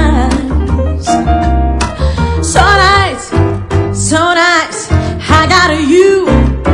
nice, so nice, so nice. I got you.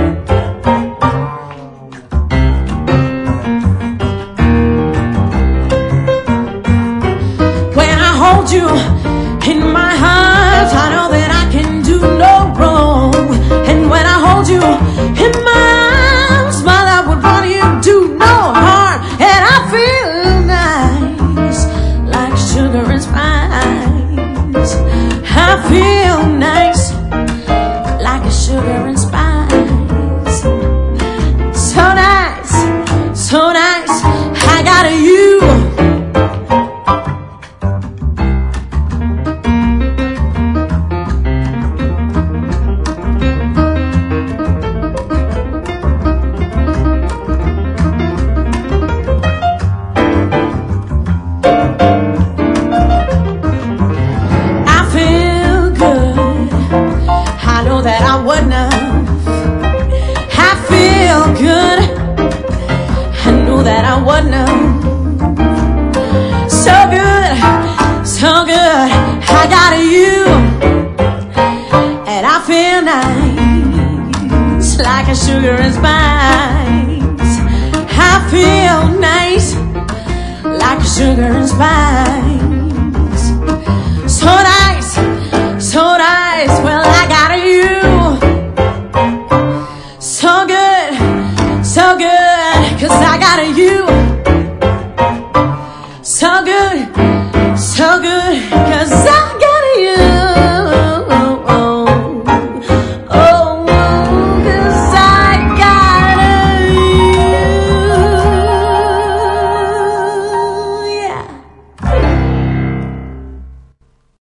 When I hold you in my arms, I know that I can do no wrong. And when I hold you in my arms, my love would want you do no harm. And I feel nice, like sugar and spice. I feel nice, like a sugar and spice. So nice, so nice. I got you. That I wouldn't have. I feel good. I knew that I wouldn't have. So good, so good. I got you, and I feel nice, like a sugar and spice. I feel nice, like a sugar and spice. So nice, so nice. Well, I got you. So good, 'cause I got you.